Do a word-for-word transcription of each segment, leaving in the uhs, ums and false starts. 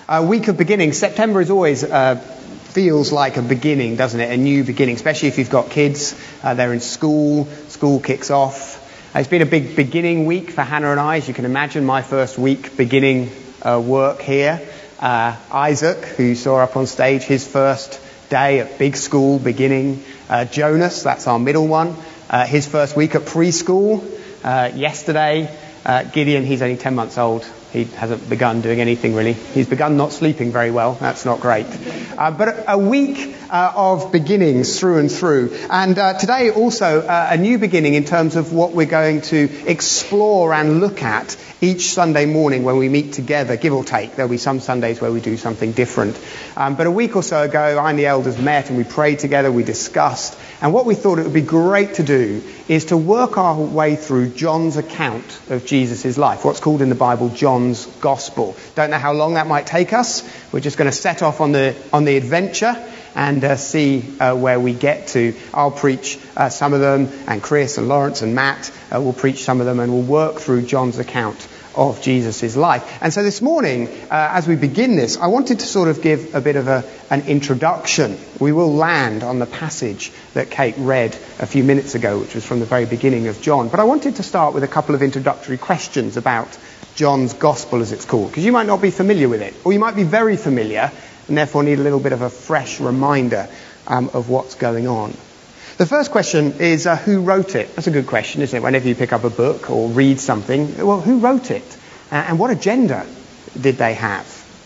A week of beginning. September is always uh, feels like a beginning, doesn't it? A new beginning, especially if you've got kids. Uh, they're in school. School kicks off. Uh, it's been a big beginning week for Hannah and I. As you can imagine, my first week beginning uh, work here. Uh, Isaac, who you saw up on stage, his first day at big school beginning. Uh, Jonas, that's our middle one. Uh, his first week at preschool. Uh, yesterday, uh, Gideon, he's only ten months old. He hasn't begun doing anything really. He's begun not sleeping very well. That's not great. Uh, but a week uh, of beginnings through and through. And uh, today also uh, a new beginning in terms of what we're going to explore and look at each Sunday morning when we meet together, give or take. There'll be some Sundays where we do something different. Um, but a week or so ago, I and the elders met and we prayed together, we discussed. And what we thought it would be great to do is to work our way through John's account of Jesus' life, what's called in the Bible John's Gospel. Don't know how long that might take us. We're just going to set off on the on the adventure and uh, see uh, where we get to. I'll preach uh, some of them, and Chris and Lawrence and Matt uh, will preach some of them, and we'll work through John's account of Jesus' life. And so this morning, uh, as we begin this, I wanted to sort of give a bit of a, an introduction. We will land on the passage that Kate read a few minutes ago, which was from the very beginning of John. But I wanted to start with a couple of introductory questions about John's Gospel, as it's called, because you might not be familiar with it, or you might be very familiar and therefore need a little bit of a fresh reminder um, of what's going on. The first question is, uh, who wrote it? That's a good question, isn't it? Whenever you pick up a book or read something, well, who wrote it? Uh, and what agenda did they have?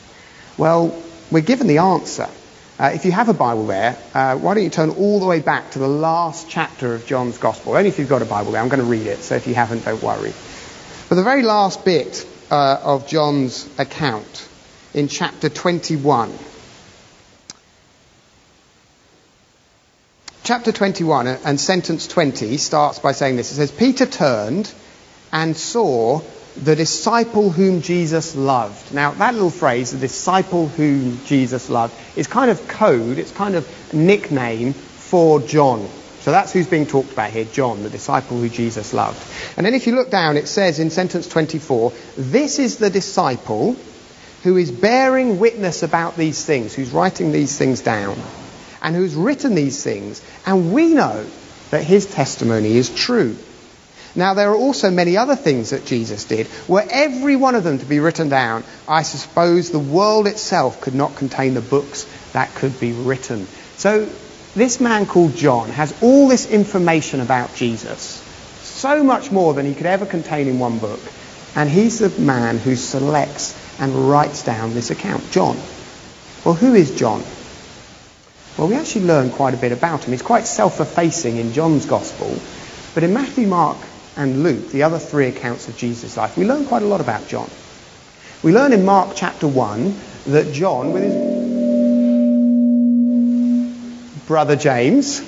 Well, we're given the answer. Uh, if you have a Bible there, uh, why don't you turn all the way back to the last chapter of John's Gospel? Only if you've got a Bible there. I'm going to read it, so if you haven't, don't worry. For the very last bit uh, of John's account, in chapter twenty-one, Chapter twenty-one and sentence twenty starts by saying this. It says, Peter turned and saw the disciple whom Jesus loved. Now, that little phrase, the disciple whom Jesus loved, is kind of code, it's kind of nickname for John. So that's who's being talked about here, John, the disciple who Jesus loved. And then if you look down, it says in sentence twenty-four, this is the disciple who is bearing witness about these things, who's writing these things down, and who's written these things, and we know that his testimony is true. Now, there are also many other things that Jesus did. Were every one of them to be written down, I suppose the world itself could not contain the books that could be written. So, this man called John has all this information about Jesus, so much more than he could ever contain in one book, and he's the man who selects and writes down this account. John. Well, who is John? Well, we actually learn quite a bit about him. He's quite self-effacing in John's Gospel. But in Matthew, Mark and Luke, the other three accounts of Jesus' life, we learn quite a lot about John. We learn in Mark chapter one that John, with his brother James,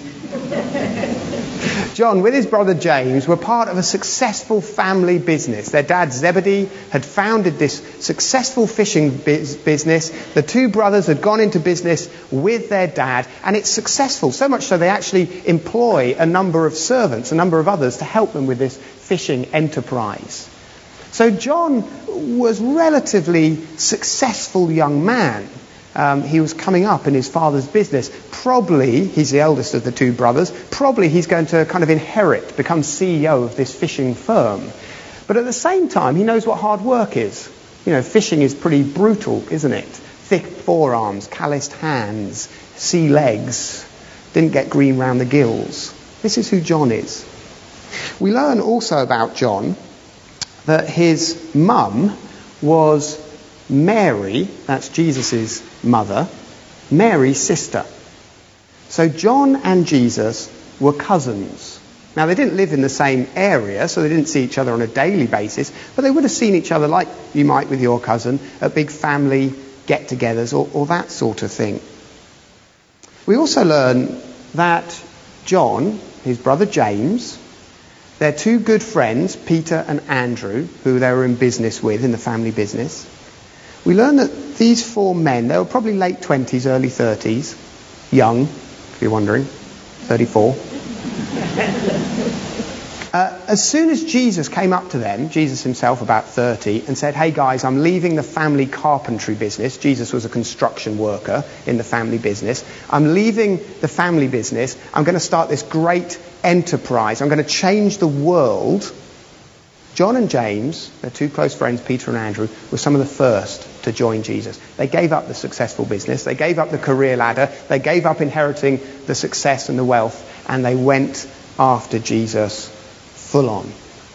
John, with his brother James, were part of a successful family business. Their dad, Zebedee, had founded this successful fishing biz- business. The two brothers had gone into business with their dad, and it's successful, so much so they actually employ a number of servants, a number of others, to help them with this fishing enterprise. So John was a relatively successful young man. Um, he was coming up in his father's business. Probably, he's the eldest of the two brothers, probably he's going to kind of inherit, become C E O of this fishing firm. But at the same time, he knows what hard work is. You know, fishing is pretty brutal, isn't it? Thick forearms, calloused hands, sea legs, didn't get green round the gills. This is who John is. We learn also about John that his mum was Mary, that's Jesus' mother, Mary's sister. So John and Jesus were cousins. Now, they didn't live in the same area, so they didn't see each other on a daily basis, but they would have seen each other like you might with your cousin at big family get-togethers or, or that sort of thing. We also learn that John, his brother James, their two good friends, Peter and Andrew, who they were in business with, in the family business, we learn that these four men, they were probably late twenties, early thirties, young, if you're wondering, thirty-four. Uh, as soon as Jesus came up to them, Jesus himself about thirty, and said, hey guys, I'm leaving the family carpentry business. Jesus was a construction worker in the family business. I'm leaving the family business. I'm going to start this great enterprise. I'm going to change the world. John and James, their two close friends, Peter and Andrew, were some of the first to join Jesus. They gave up the successful business. They gave up the career ladder. They gave up inheriting the success and the wealth. And they went after Jesus full on.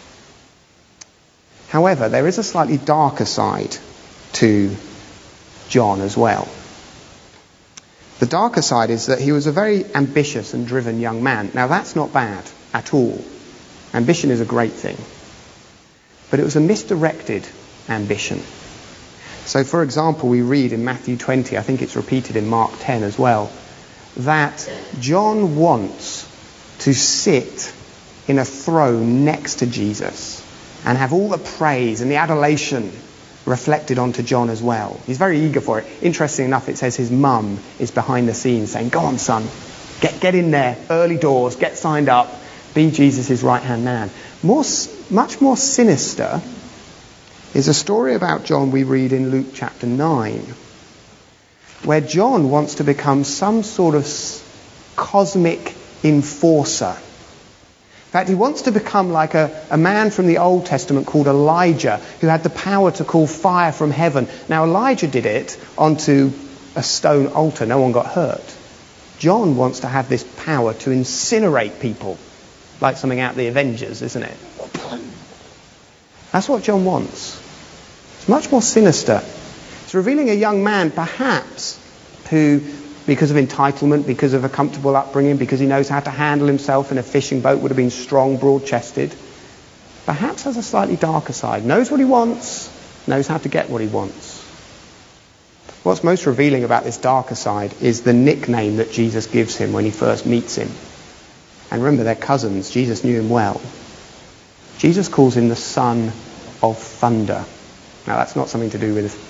However, there is a slightly darker side to John as well. The darker side is that he was a very ambitious and driven young man. Now that's not bad at all. Ambition is a great thing. But it was a misdirected ambition. So for example, we read in Matthew twenty, I think it's repeated in Mark ten as well, that John wants to sit in a throne next to Jesus and have all the praise and the adulation reflected onto John as well. He's very eager for it. Interesting enough, it says his mum is behind the scenes saying, go on son, get, get in there, early doors, get signed up, be Jesus' right-hand man. More, much more sinister is a story about John we read in Luke chapter nine, where John wants to become some sort of cosmic enforcer. In fact, he wants to become like a, a man from the Old Testament called Elijah, who had the power to call fire from heaven. Now, Elijah did it onto a stone altar. No one got hurt. John wants to have this power to incinerate people, like something out of the Avengers, isn't it? That's what John wants. It's much more sinister. It's revealing a young man, perhaps, who, because of entitlement, because of a comfortable upbringing, because he knows how to handle himself in a fishing boat, would have been strong, broad-chested, perhaps has a slightly darker side, knows what he wants, knows how to get what he wants. What's most revealing about this darker side is the nickname that Jesus gives him when he first meets him. And remember, they're cousins. Jesus knew him well. Jesus calls him the Son of Thunder. Now, that's not something to do with...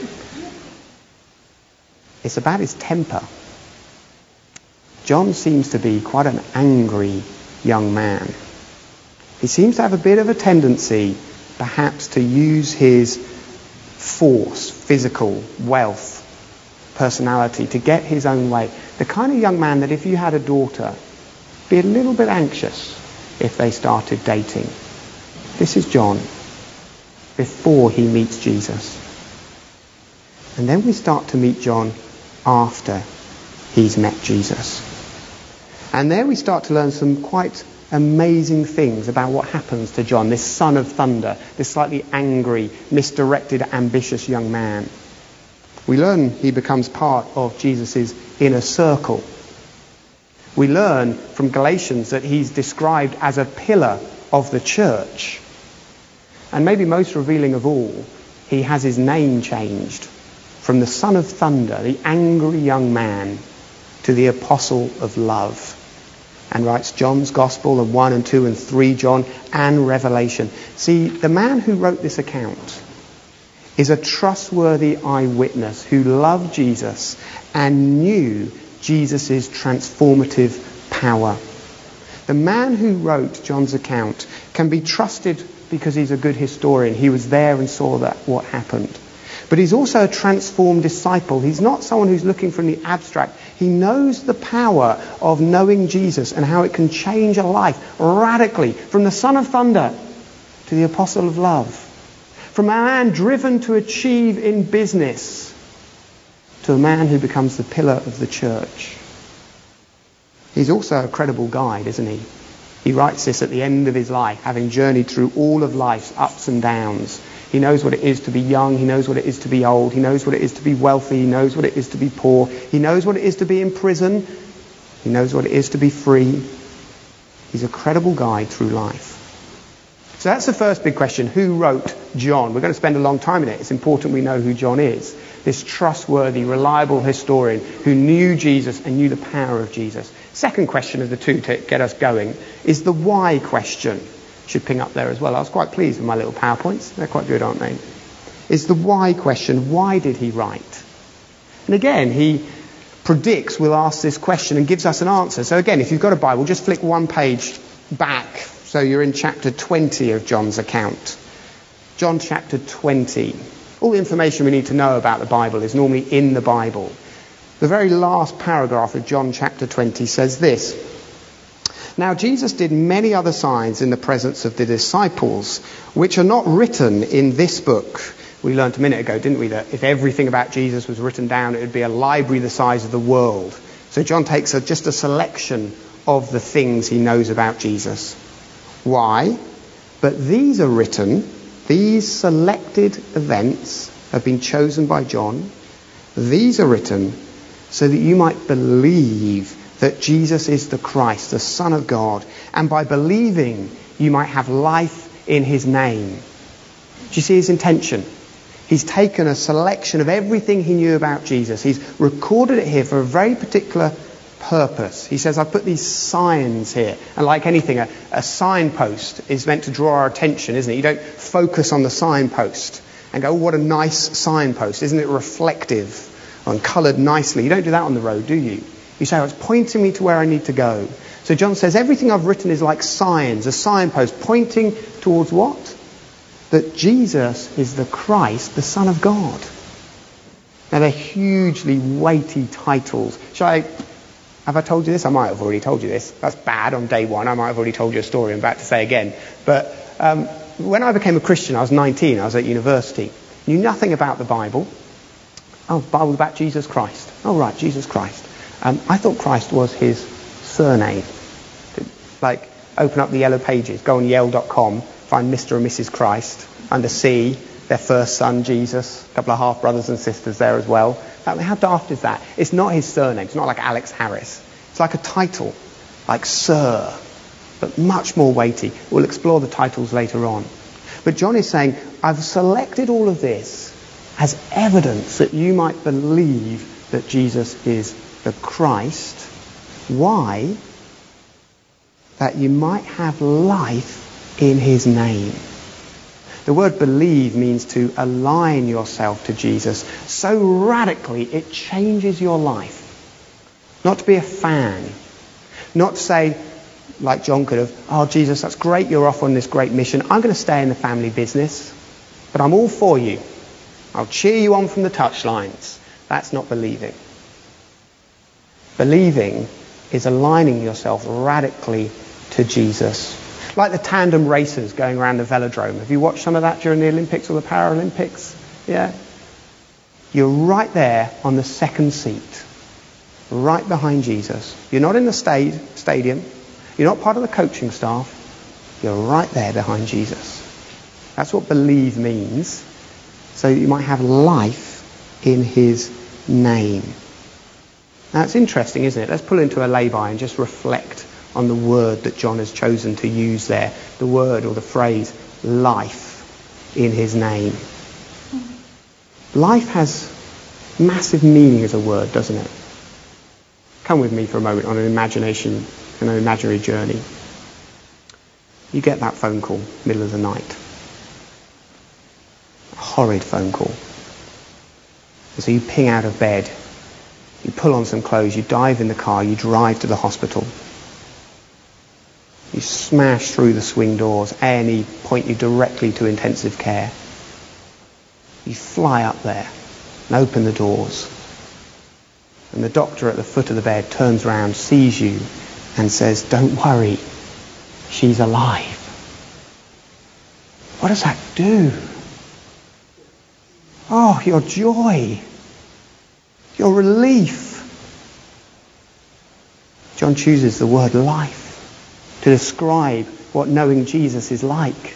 It's about his temper. John seems to be quite an angry young man. He seems to have a bit of a tendency, perhaps, to use his force, physical, wealth, personality, to get his own way. The kind of young man that if you had a daughter, be a little bit anxious if they started dating. This is John before he meets Jesus. And then we start to meet John after he's met Jesus. And there we start to learn some quite amazing things about what happens to John, this son of thunder, this slightly angry, misdirected, ambitious young man. We learn he becomes part of Jesus' inner circle. We learn from Galatians that he's described as a pillar of the church. And maybe most revealing of all, he has his name changed from the son of thunder, the angry young man, to the apostle of love. And writes John's Gospel and one and two and three John and Revelation. See, the man who wrote this account is a trustworthy eyewitness who loved Jesus and knew Jesus' transformative power. The man who wrote John's account can be trusted because he's a good historian. He was there and saw that what happened. But he's also a transformed disciple. He's not someone who's looking from the abstract. He knows the power of knowing Jesus and how it can change a life radically, from the son of thunder to the apostle of love, from a man driven to achieve in business to a man who becomes the pillar of the church. He's also a credible guide, isn't he? He writes this at the end of his life, having journeyed through all of life's ups and downs. He knows what it is to be young. He knows what it is to be old. He knows what it is to be wealthy. He knows what it is to be poor. He knows what it is to be in prison. He knows what it is to be free. He's a credible guide through life. So that's the first big question. Who wrote John? We're going to spend a long time in it. It's important we know who John is. This trustworthy, reliable historian who knew Jesus and knew the power of Jesus. Second question of the two to get us going is the why question. Should ping up there as well. I was quite pleased with my little PowerPoints. They're quite good, aren't they? Is the why question. Why did he write? And again, he predicts we'll ask this question and gives us an answer. So again, if you've got a Bible, just flick one page back So you're in chapter twenty of John's account. John chapter twenty. All the information we need to know about the Bible is normally in the Bible. The very last paragraph of John chapter twenty says this. Now Jesus did many other signs in the presence of the disciples, which are not written in this book. We learned a minute ago, didn't we, that if everything about Jesus was written down, it would be a library the size of the world. So John takes a, just a selection of the things he knows about Jesus. Why? But these are written, these selected events have been chosen by John. These are written so that you might believe that Jesus is the Christ, the Son of God, and by believing you might have life in his name. Do you see his intention? He's taken a selection of everything he knew about Jesus. He's recorded it here for a very particular purpose. He says, I've put these signs here. And like anything, a, a signpost is meant to draw our attention, isn't it? You don't focus on the signpost and go, oh, what a nice signpost. Isn't it reflective and coloured nicely? You don't do that on the road, do you? You say, oh, it's pointing me to where I need to go. So John says, everything I've written is like signs, a signpost pointing towards what? That Jesus is the Christ, the Son of God. Now they're hugely weighty titles. Shall I, have I told you this? I might have already told you this. That's bad on day one. I might have already told you a story I'm about to say again. But um, when I became a Christian, I was nineteen. I was at university. Knew nothing about the Bible. Oh, the Bible's about Jesus Christ. Oh, right, Jesus Christ. Um, I thought Christ was his surname. Like, open up the yellow pages, go on yale dot com, find Mister and Missus Christ, under C, their first son, Jesus, a couple of half-brothers and sisters there as well. I mean, how daft is that? It's not his surname. It's not like Alex Harris. It's like a title, like Sir, but much more weighty. We'll explore the titles later on. But John is saying, I've selected all of this as evidence that you might believe that Jesus is the Christ. Why? That you might have life in his name. The word believe means to align yourself to Jesus so radically it changes your life. Not to be a fan. Not to say, like John could have, oh Jesus, that's great, you're off on this great mission. I'm going to stay in the family business, but I'm all for you. I'll cheer you on from the touchlines. That's not believing. Believing is aligning yourself radically to Jesus. Like the tandem racers going around the velodrome. Have you watched some of that during the Olympics or the Paralympics? Yeah? You're right there on the second seat. Right behind Jesus. You're not in the sta- stadium. You're not part of the coaching staff. You're right there behind Jesus. That's what believe means. So that you might have life in his name. Now it's interesting, isn't it? Let's pull into a lay-by and just reflect on the word that John has chosen to use there. The word or the phrase, life in his name. Life has massive meaning as a word, doesn't it? Come with me for a moment on an imagination, an imaginary journey. You get that phone call, middle of the night. A horrid phone call. And so you ping out of bed. You pull on some clothes, you dive in the car, you drive to the hospital. You smash through the swing doors. A and E point you directly to intensive care. You fly up there and open the doors. And the doctor at the foot of the bed turns around, sees you and says, don't worry, she's alive. What does that do? Oh, your joy. Your relief. John chooses the word life to describe what knowing Jesus is like.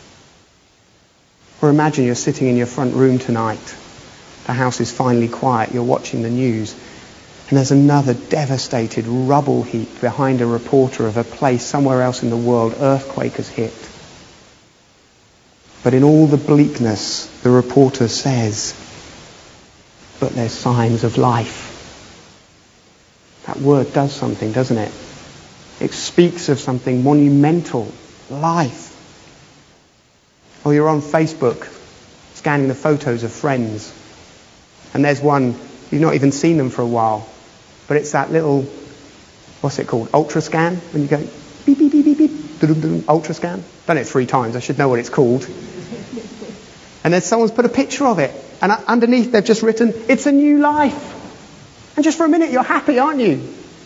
Or imagine you're sitting in your front room tonight. The house is finally quiet. You're watching the news. And there's another devastated rubble heap behind a reporter of a place somewhere else in the world. Earthquake has hit. But in all the bleakness, the reporter says, but there's signs of life. That word does something, doesn't it? It speaks of something monumental, life. Or you're on Facebook, scanning the photos of friends, and there's one, you've not even seen them for a while, but it's that little, what's it called, ultra scan, when you go beep, beep, beep, beep, beep. ultrascan. Done it three times. I should know what it's called. And then someone's put a picture of it. And underneath they've just written, it's a new life. And just for a minute you're happy, aren't you?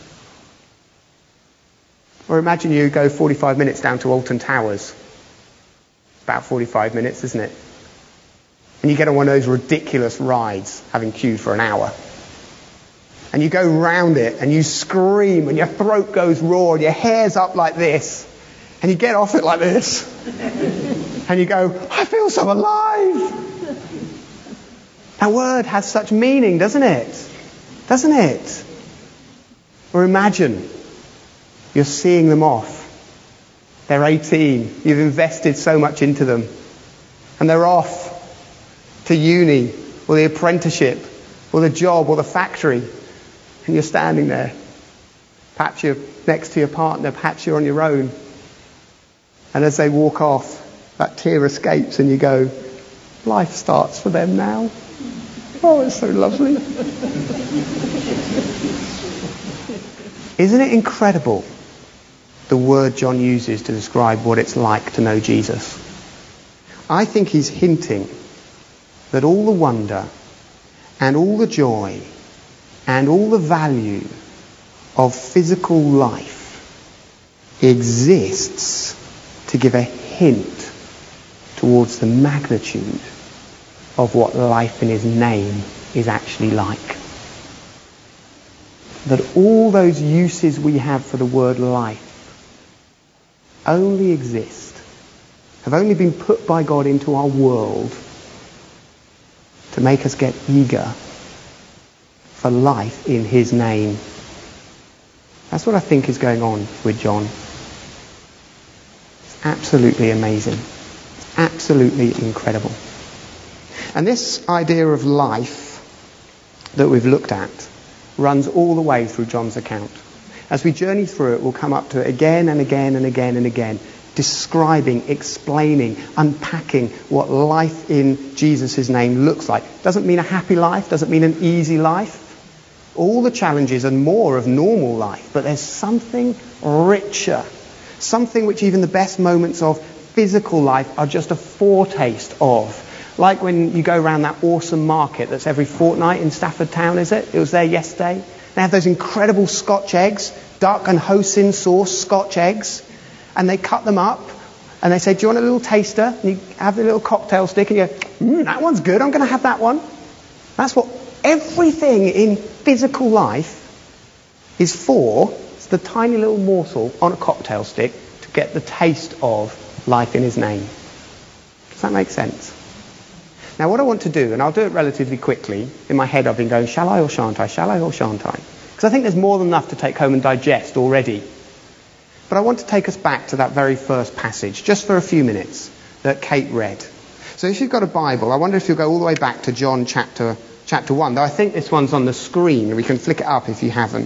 Or imagine you go forty-five minutes down to Alton Towers. About forty-five minutes, isn't it? And you get on one of those ridiculous rides, having queued for an hour. And you go round it and you scream and your throat goes raw and your hair's up like this. And you get off it like this. And you go, I feel so alive. That word has such meaning, doesn't it? Doesn't it? Or imagine you're seeing them off. They're eighteen. You've invested so much into them. And they're off to uni or the apprenticeship or the job or the factory. And you're standing there. Perhaps you're next to your partner. Perhaps you're on your own. And as they walk off, that tear escapes and you go, life starts for them now. Oh, it's so lovely. Isn't it incredible, the word John uses to describe what it's like to know Jesus? I think he's hinting that all the wonder and all the joy and all the value of physical life exists to give a hint towards the magnitude of what life in his name is actually like. That all those uses we have for the word life only exist, have only been put by God into our world to make us get eager for life in his name. That's what I think is going on with John. It's absolutely amazing. Absolutely incredible. And this idea of life that we've looked at runs all the way through John's account. As we journey through it, we'll come up to it again and again and again and again, describing, explaining, unpacking what life in Jesus' name looks like. Doesn't mean a happy life, doesn't mean an easy life. All the challenges and more of normal life, but there's something richer, something which even the best moments of physical life are just a foretaste of. Like when you go around that awesome market that's every fortnight in Stafford Town, is it? It was there yesterday. They have those incredible Scotch eggs, duck and hoisin sauce Scotch eggs, and they cut them up and they say, do you want a little taster? And you have the little cocktail stick and you go, mm, that one's good, I'm going to have that one. That's what everything in physical life is for. It's the tiny little morsel on a cocktail stick to get the taste of life in his name. Does that make sense? Now what I want to do, and I'll do it relatively quickly, in my head I've been going, shall I or shan't I, shall I or shan't I? Because I think there's more than enough to take home and digest already. But I want to take us back to that very first passage, just for a few minutes, that Kate read. So if you've got a Bible, I wonder if you'll go all the way back to John chapter chapter one, though I think this one's on the screen, and we can flick it up if you haven't.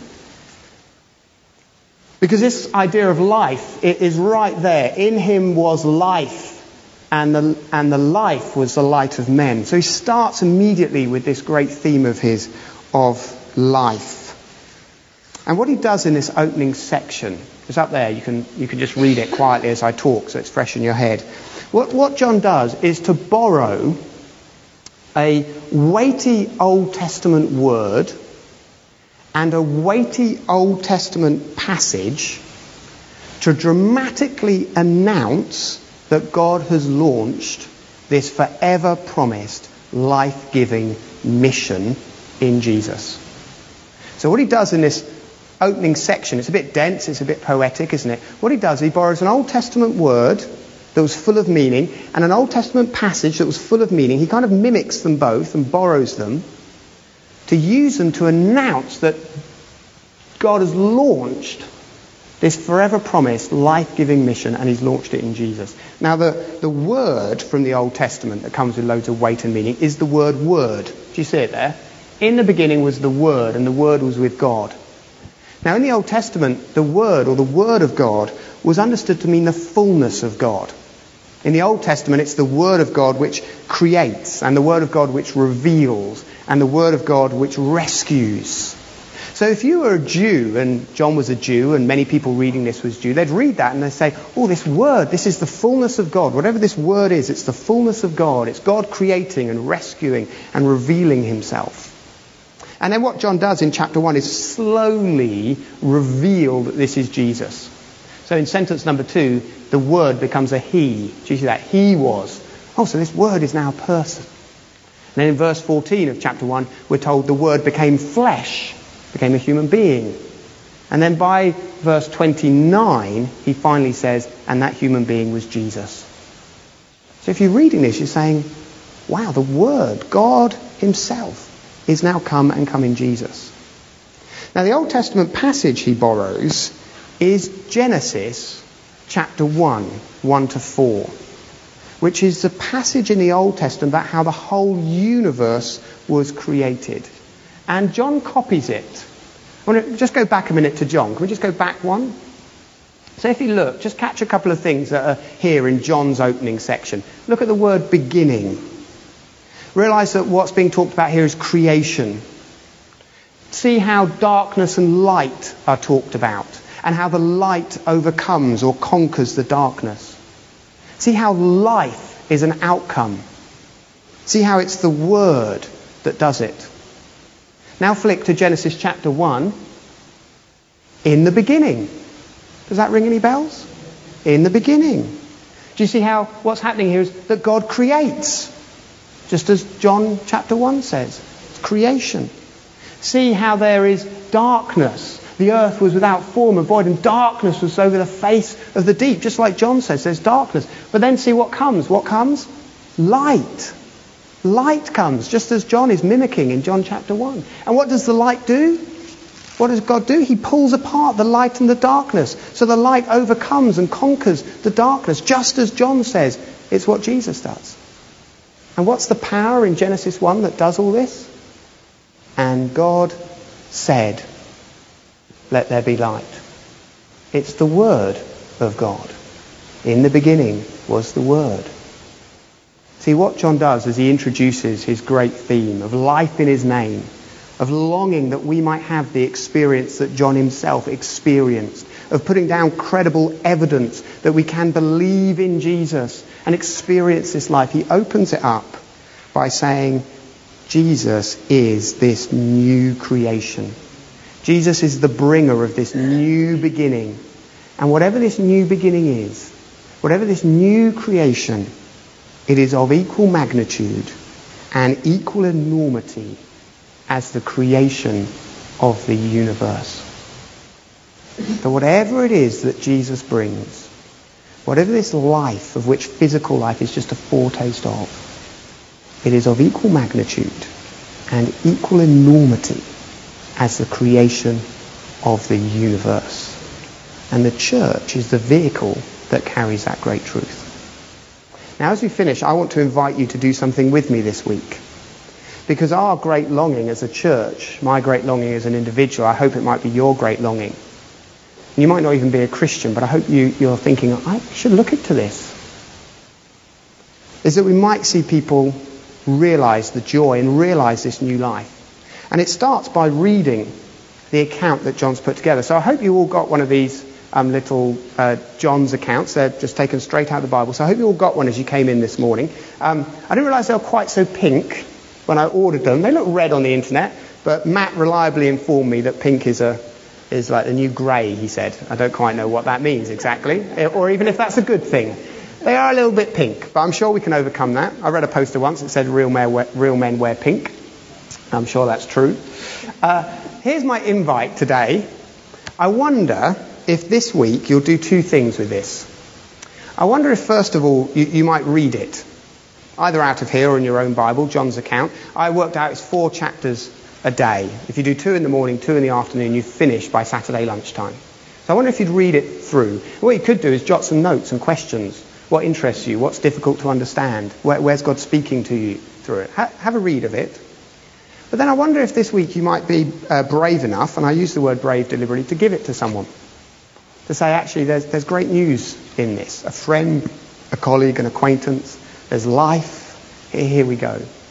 Because this idea of life, it is right there. In him was life. And the, and the life was the light of men. So he starts immediately with this great theme of his, of life. And what he does in this opening section, it's up there, you can, you can just read it quietly as I talk so it's fresh in your head. What, what John does is to borrow a weighty Old Testament word and a weighty Old Testament passage to dramatically announce that God has launched this forever promised life-giving mission in Jesus. So what he does in this opening section, it's a bit dense, it's a bit poetic, isn't it? What he does, he borrows an Old Testament word that was full of meaning and an Old Testament passage that was full of meaning. He kind of mimics them both and borrows them to use them to announce that God has launched this forever promised life-giving mission, and he's launched it in Jesus. Now the, the word from the Old Testament that comes with loads of weight and meaning is the word word. Do you see it there? In the beginning was the Word, and the Word was with God. Now in the Old Testament, the Word, or the Word of God, was understood to mean the fullness of God. In the Old Testament, it's the Word of God which creates, and the Word of God which reveals, and the Word of God which rescues. So if you were a Jew, and John was a Jew, and many people reading this was Jew, they'd read that and they'd say, oh, this word, this is the fullness of God. Whatever this word is, it's the fullness of God. It's God creating and rescuing and revealing himself. And then what John does in chapter one is slowly reveal that this is Jesus. So in sentence number two, the word becomes a he. Do you see that? He was. Oh, so this word is now a person. And then in verse fourteen of chapter one, we're told the word became flesh. Became a human being. And then by verse twenty-nine, he finally says, and that human being was Jesus. So if you're reading this, you're saying, wow, the Word, God himself, is now come and come in Jesus. Now the Old Testament passage he borrows is Genesis chapter one, one to four, which is the passage in the Old Testament about how the whole universe was created. And John copies it. I want to just go back a minute to John. Can we just go back one? So if you look, just catch a couple of things that are here in John's opening section. Look at the word beginning. Realise that what's being talked about here is creation. See how darkness and light are talked about, and how the light overcomes or conquers the darkness. See how life is an outcome. See how it's the Word that does it. Now flick to Genesis chapter one. In the beginning. Does that ring any bells? In the beginning. Do you see how what's happening here is that God creates? Just as John chapter one says. It's creation. See how there is darkness. The earth was without form and void, and darkness was over the face of the deep. Just like John says, there's darkness. But then see what comes. What comes? Light. Light comes, just as John is mimicking in John chapter one. And what does the light do? What does God do? He pulls apart the light and the darkness. So the light overcomes and conquers the darkness, just as John says. It's what Jesus does. And what's the power in Genesis one that does all this? And God said, let there be light. It's the Word of God. In the beginning was the Word. See, what John does is he introduces his great theme of life in his name, of longing that we might have the experience that John himself experienced, of putting down credible evidence that we can believe in Jesus and experience this life. He opens it up by saying, Jesus is this new creation. Jesus is the bringer of this new beginning. And whatever this new beginning is, whatever this new creation, it is of equal magnitude and equal enormity as the creation of the universe. So whatever it is that Jesus brings, whatever this life of which physical life is just a foretaste of, it is of equal magnitude and equal enormity as the creation of the universe. And the church is the vehicle that carries that great truth. Now, as we finish, I want to invite you to do something with me this week. Because our great longing as a church, my great longing as an individual, I hope it might be your great longing. You might not even be a Christian, but I hope you, you're thinking, I should look into this. Is that we might see people realise the joy and realise this new life. And it starts by reading the account that John's put together. So I hope you all got one of these um, little uh, John's accounts. They're just taken straight out of the Bible. So I hope you all got one as you came in this morning. Um, I didn't realise they were quite so pink when I ordered them. They look red on the internet, but Matt reliably informed me that pink is a is like the new grey, he said. I don't quite know what that means exactly, or even if that's a good thing. They are a little bit pink, but I'm sure we can overcome that. I read a poster once that said real men wear, real men wear pink. I'm sure that's true. Uh, here's my invite today. I wonder if this week you'll do two things with this. I wonder if, first of all, you, you might read it, either out of here or in your own Bible, John's account. I worked out it's four chapters a day. If you do two in the morning, two in the afternoon, you finish by Saturday lunchtime. So I wonder if you'd read it through. What you could do is jot some notes and questions. What interests you? What's difficult to understand? Where, where's God speaking to you through it? Ha- have a read of it. But then I wonder if this week you might be uh, brave enough, and I use the word brave deliberately, to give it to someone. To say, actually, there's, there's great news in this. A friend, a colleague, an acquaintance. There's life. Here, here we go.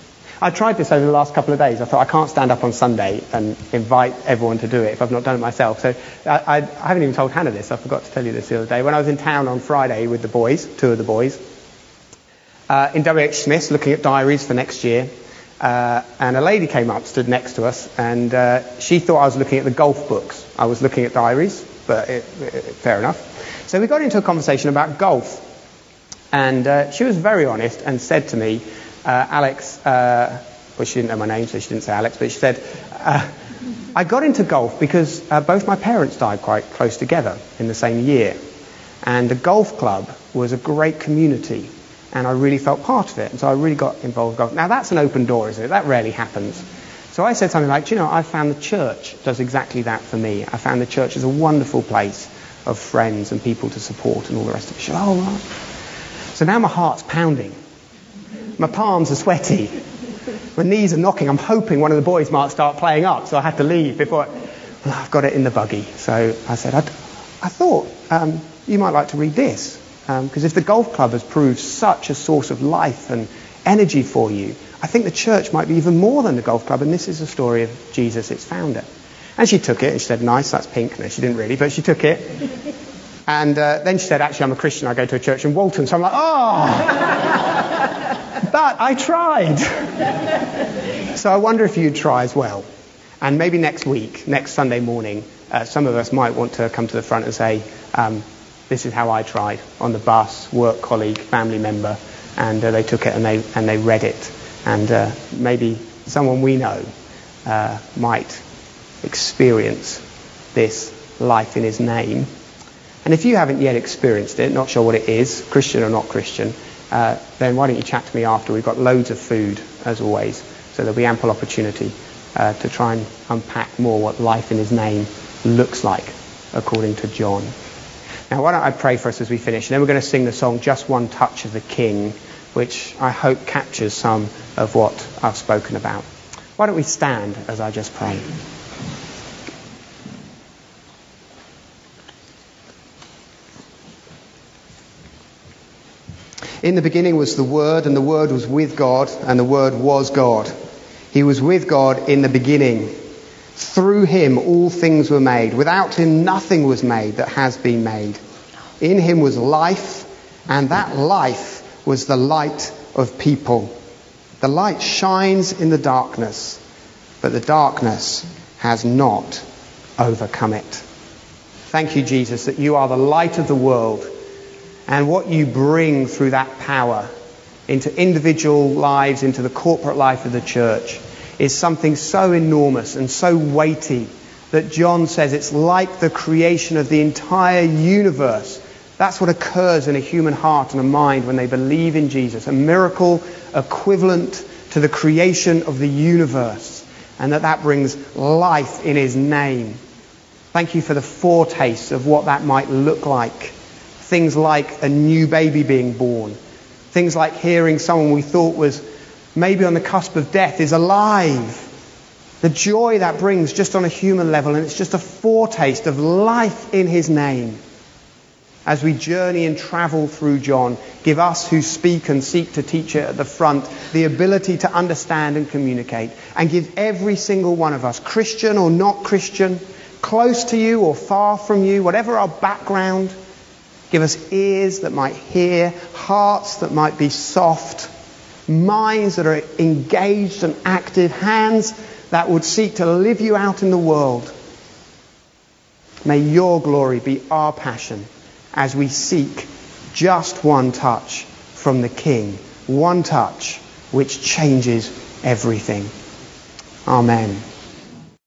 I tried this over the last couple of days. I thought I can't stand up on Sunday and invite everyone to do it if I've not done it myself. So I, I, I haven't even told Hannah this. I forgot to tell you this the other day. When I was in town on Friday with the boys, two of the boys, uh, in W H Smith's looking at diaries for next year, uh, and a lady came up, stood next to us, and uh, she thought I was looking at the golf books. I was looking at diaries, but it, it, fair enough. So we got into a conversation about golf. And uh, she was very honest and said to me, uh, Alex, uh, well, she didn't know my name, so she didn't say Alex, but she said, uh, I got into golf because uh, both my parents died quite close together in the same year. And the golf club was a great community, and I really felt part of it. And so I really got involved in golf. Now, that's an open door, isn't it? That rarely happens. So I said something like, do you know, I found the church does exactly that for me. I found the church is a wonderful place of friends and people to support and all the rest of it. She said, oh, right. So now my heart's pounding. My palms are sweaty. My knees are knocking. I'm hoping one of the boys might start playing up, so I had to leave before... I, well, I've got it in the buggy. So I said, I'd, I thought um, you might like to read this. Because um, if the golf club has proved such a source of life and energy for you, I think the church might be even more than the golf club. And this is the story of Jesus, its founder. And she took it and she said, nice, that's pink. No, she didn't really, but she took it. And uh, then she said, actually, I'm a Christian. I go to a church in Walton. So I'm like, oh, but I tried. So I wonder if you'd try as well. And maybe next week, next Sunday morning, uh, some of us might want to come to the front and say, um, this is how I tried on the bus, work colleague, family member. And uh, they took it and they and they read it. And uh, maybe someone we know uh, might experience this life in his name. And if you haven't yet experienced it, not sure what it is, Christian or not Christian, uh, then why don't you chat to me after? We've got loads of food, as always, so there'll be ample opportunity uh, to try and unpack more what life in his name looks like, according to John. Now, why don't I pray for us as we finish? And then we're going to sing the song, Just One Touch of the King, which I hope captures some of what I've spoken about. Why don't we stand as I just pray? In the beginning was the Word, and the Word was with God, and the Word was God. He was with God in the beginning. Through him all things were made. Without him nothing was made that has been made. In him was life, and that life was the light of people. The light shines in the darkness, but the darkness has not overcome it. Thank you, Jesus, that you are the light of the world. And what you bring through that power into individual lives, into the corporate life of the church, is something so enormous and so weighty that John says it's like the creation of the entire universe. That's what occurs in a human heart and a mind when they believe in Jesus. A miracle equivalent to the creation of the universe. And that that brings life in his name. Thank you for the foretaste of what that might look like. Things like a new baby being born. Things like hearing someone we thought was maybe on the cusp of death is alive. The joy that brings just on a human level, and it's just a foretaste of life in his name. As we journey and travel through John, give us who speak and seek to teach it at the front the ability to understand and communicate. And give every single one of us, Christian or not Christian, close to you or far from you, whatever our background, give us ears that might hear, hearts that might be soft, minds that are engaged and active, hands that would seek to live you out in the world. May your glory be our passion as we seek just one touch from the King, one touch which changes everything. Amen.